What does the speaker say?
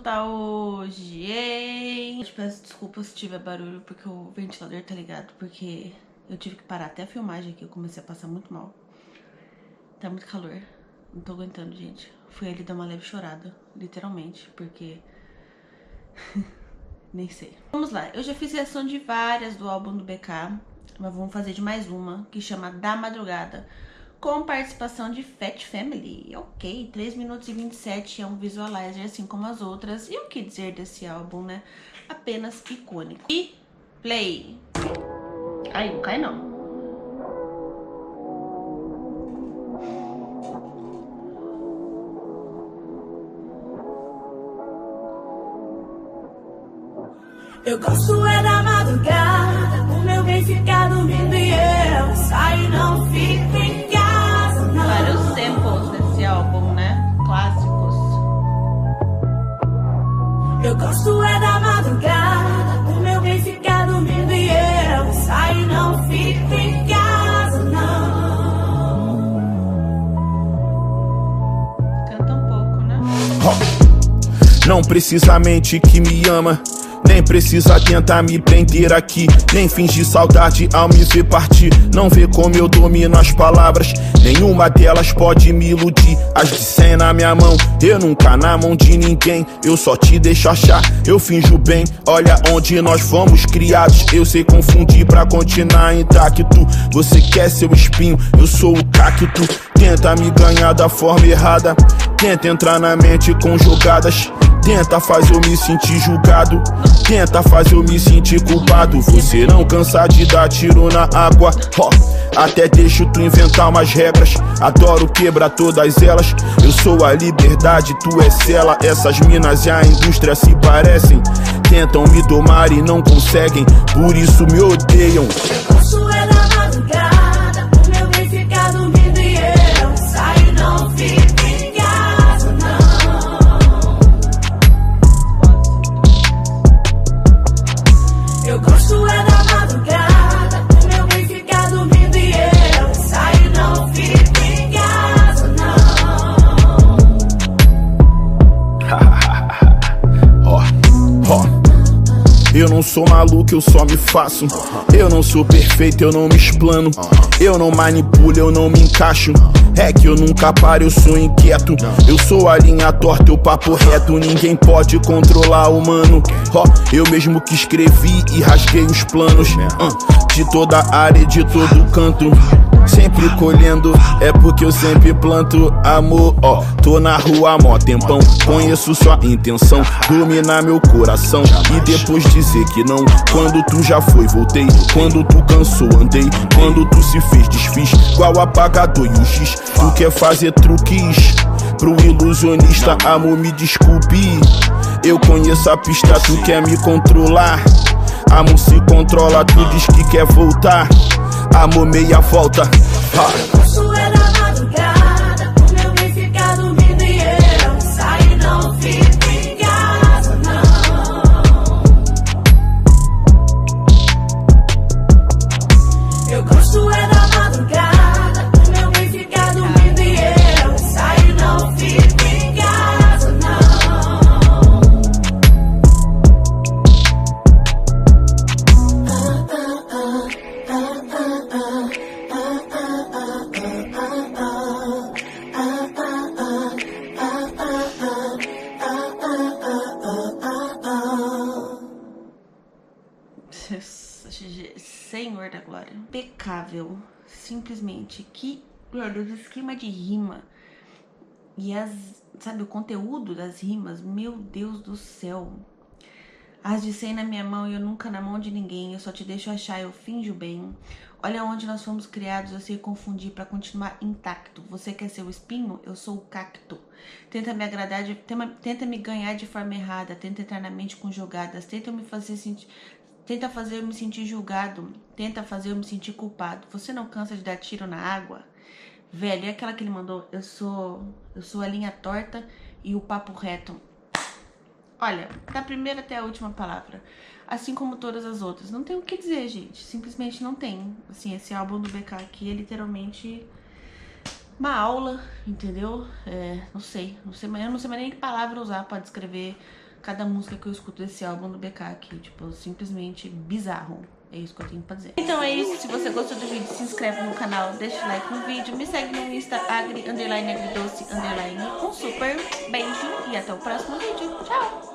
escutar hoje, hein? Eu te peço desculpas se tiver barulho, porque o ventilador tá ligado, porque eu tive que parar até a filmagem aqui, eu comecei a passar muito mal. Tá muito calor, não tô aguentando, gente. Fui ali dar uma leve chorada, literalmente, porque... nem sei. Vamos lá, eu já fiz reação de várias do álbum do BK, mas vamos fazer de mais uma, que chama Da Madrugada, com participação de Fat Family. Ok, 3 minutos e 27, é um visualizer assim como as outras. E o que dizer desse álbum, né? Apenas icônico. E play. Ai, não cai não. Eu gosto é da madrugada, o meu bem ficar dormindo e eu saio, não fico em casa, não. Vários samples desse álbum, né? Clássicos. Eu gosto é da madrugada, o meu bem ficar dormindo e eu saio, não fico em casa, não. Canta um pouco, né? Não precisamente que me ama, nem precisa tentar me prender aqui, nem fingir saudade ao me ver partir. Não vê como eu domino as palavras, nenhuma delas pode me iludir. As de 100 na minha mão, eu nunca na mão de ninguém. Eu só te deixo achar, eu finjo bem. Olha onde nós fomos criados, eu sei confundir pra continuar intacto. Você quer seu espinho, eu sou o cacto. Tenta me ganhar da forma errada, tenta entrar na mente com jogadas, tenta fazer eu me sentir julgado, tenta fazer eu me sentir culpado. Você não cansa de dar tiro na água, até deixo tu inventar umas regras. Adoro quebrar todas elas, eu sou a liberdade, tu és ela. Essas minas e a indústria se parecem, tentam me domar e não conseguem, por isso me odeiam. Eu gosto é da madrugada, o meu bem ficar dormindo e eu saio, não fico em casa, não. Eu gosto é da madrugada, o meu bem ficar dormindo e eu saio, não fico em casa, não. Eu não sou maluco, eu só me faço. Eu não sou perfeito, eu não me explano. Eu não manipulo, eu não me encaixo. É que eu nunca paro, eu sou inquieto. Eu sou a linha torta, eu papo reto. Ninguém pode controlar o mano. Eu mesmo que escrevi e rasguei os planos de toda área e de todo canto. Sempre colhendo, é porque eu sempre planto amor. Tô na rua há mó tempão, conheço sua intenção, dominar meu coração e depois dizer que não. Quando tu já foi, voltei. Quando tu cansou, andei. Quando tu se fez, desfiz. Igual apagador e o X. Tu quer fazer truques pro ilusionista, amor, me desculpe. Eu conheço a pista, tu quer me controlar. Amor, se controla, tu diz que quer voltar. Amor, meia volta. Eu gosto é da madrugada, o meu bem ficar dormindo e eu saio, não fico em casa, não. Eu gosto é da madrugada, o meu bem ficar dormindo e eu saio, não fico em casa, não. Senhor da glória, impecável, simplesmente. Que glorioso esquema de rima e sabe, o conteúdo das rimas, meu Deus do céu. As de 100 na minha mão e eu nunca na mão de ninguém. Eu só te deixo achar, eu finjo bem. Olha onde nós fomos criados, eu sei confundir pra continuar intacto. Você quer ser o espinho? Eu sou o cacto. Tenta me agradar, tenta me ganhar de forma errada. Tenta entrar na mente com jogadas. Tenta fazer eu me sentir julgado. Tenta fazer eu me sentir culpado. Você não cansa de dar tiro na água? Velho, é aquela que ele mandou. Eu sou a linha torta e o papo reto. Olha, da primeira até a última palavra. Assim como todas as outras. Não tem o que dizer, gente. Simplesmente não tem. Assim, esse álbum do BK aqui é literalmente uma aula, entendeu? Eu não sei mais nem que palavra usar pra descrever cada música que eu escuto desse álbum do BK aqui, tipo, simplesmente bizarro. É isso que eu tenho pra dizer. Então é isso, se você gostou do vídeo, se inscreve no canal, deixa o like no vídeo, me segue no Insta, agridoce_. Um super beijo e até o próximo vídeo. Tchau!